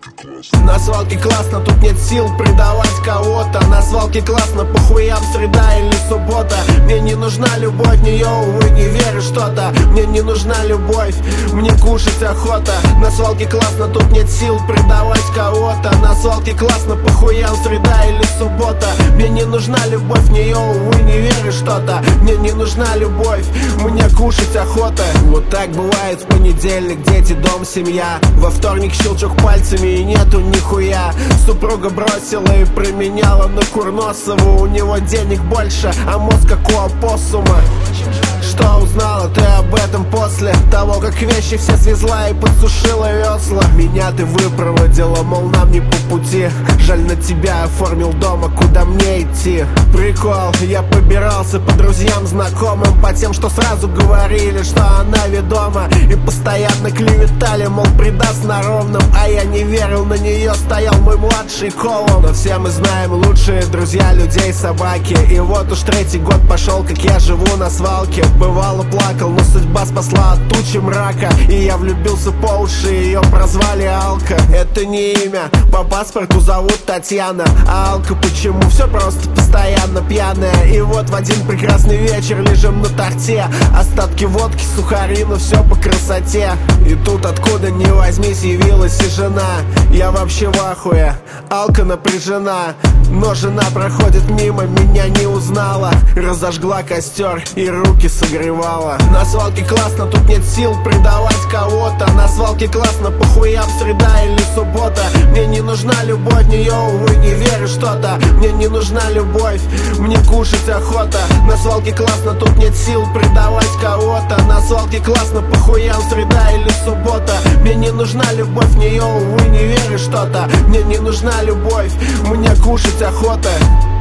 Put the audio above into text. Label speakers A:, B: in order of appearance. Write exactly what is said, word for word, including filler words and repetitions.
A: На свалке классно, тут нет сил предавать кого-то. На свалке классно, по хуям среда или суббота. Мне не нужна любовь, в нее, увы, не верю что-то. Мне не нужна любовь, мне кушать охота. На свалке классно, тут нет сил предавать кого-то. На свалке классно, по хуям среда или суббота. Мне не нужна любовь, в нее, увы, не верю что-то. Мне не нужна любовь, мне кушать охота. Вот так бывает в понедельник, дети, дом, семья. Во вторник щелчок пальцами и нету нихуя. Супруга бросила и променяла на Курносову. У него денег больше, а мозг как у опоссума. Что узнала ты об этом после того, как вещи все свезла и подсушила весла? Меня ты выпроводила, мол, нам не по пути. Жаль, на тебя оформил дома, куда мне идти. Прикол, я побирался по друзьям, знакомым, по тем, что сразу говорили, что она ведома. И постоянно клеветали, мол, предаст на ровном. А я не верил, на нее стоял мой младший Колом. Но все мы знаем, лучшие друзья людей собаки. И вот уж третий год пошел, как я живу на свалке. Бывало плакал, но судьба спасла от тучи мрака. И я влюбился по уши, ее прозвали Алка. Это не имя, по паспорту зовут Татьяна. А Алка почему? Все просто постоянно пьяная. И вот в один прекрасный вечер лежим на торте. Остатки водки, сухари, но все по красоте. И тут откуда ни возьмись явилась и жена. Я вообще в ахуе, Алка напряжена. Но жена проходит мимо, меня не узнала. Разожгла костер и руки согревала. На свалке классно, тут нет сил предавать кого-то. На свалке классно, по хуям среда или суббота. Мне не нужна любовь, в нее, увы, не верю что-то. Мне не нужна любовь, мне кушать охота. На свалке классно, тут нет сил предавать кого-то. На свалке классно, по хуям среда или суббота. Мне не нужна любовь, в нее, увы, не верю что-то. Мне не нужна любовь, мне кушать охота.